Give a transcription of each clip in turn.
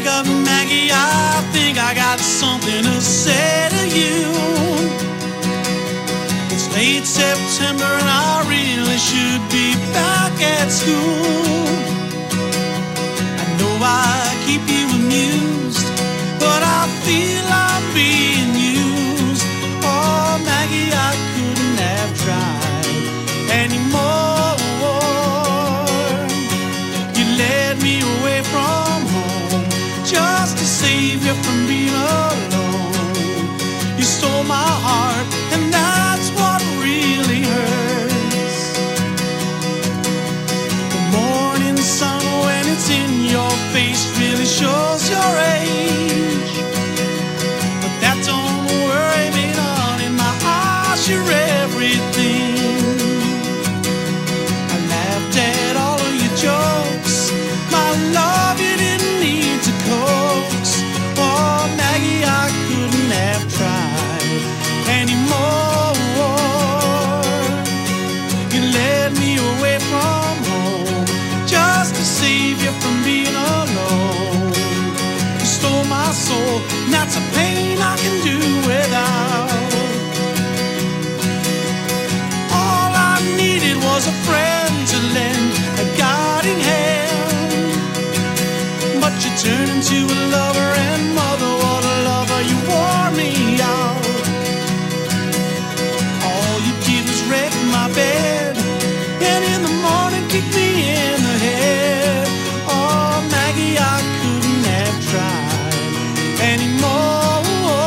up, Maggie, I think I got something to say to you. It's late September and I really should be back at school. I know I keep you amused, but I feel I'm being used. Oh, Maggie, I couldn't have tried anymore. You led me away from home just to save you from being alone. You stole my heart, and that's what really hurts. The morning sun, when it's in your face, really shows your age. But that don't worry me none. In my eyes, you're everything. I laughed at all of your jokes. My love, you didn't need to coax. Oh, Maggie, I couldn't have tried anymore. You led me away from home just to save you from being alone. You stole my soul, and that's a pain I can do without. All I needed was a friend to lend a guiding hand, but you turned into a lover, and mother, what a lover, you wore me out. All you did was wreck my bed, and in the morning kick me in the head. Oh, Maggie, I couldn't have tried anymore.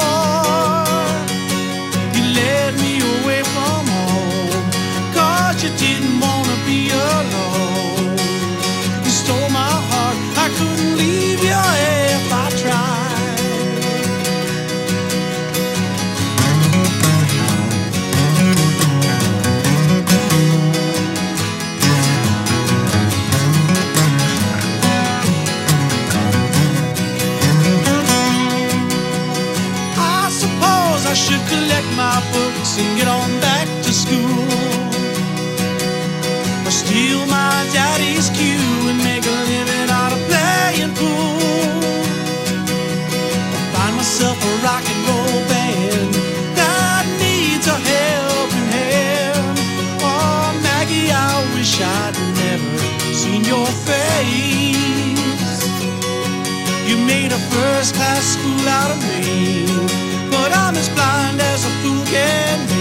You led me away from home, 'cause you didn't wanna be alone. You stole my heart, I couldn't leave you if I tried. I suppose I should collect my books and get on back to school, or steal my daddy's cue and make a living out of playing pool, or find myself a rock and roll band that needs a helping hand. Oh, Maggie, I wish I'd never seen your face. You made a first-class school out of me, but I'm as blind as a fool can be.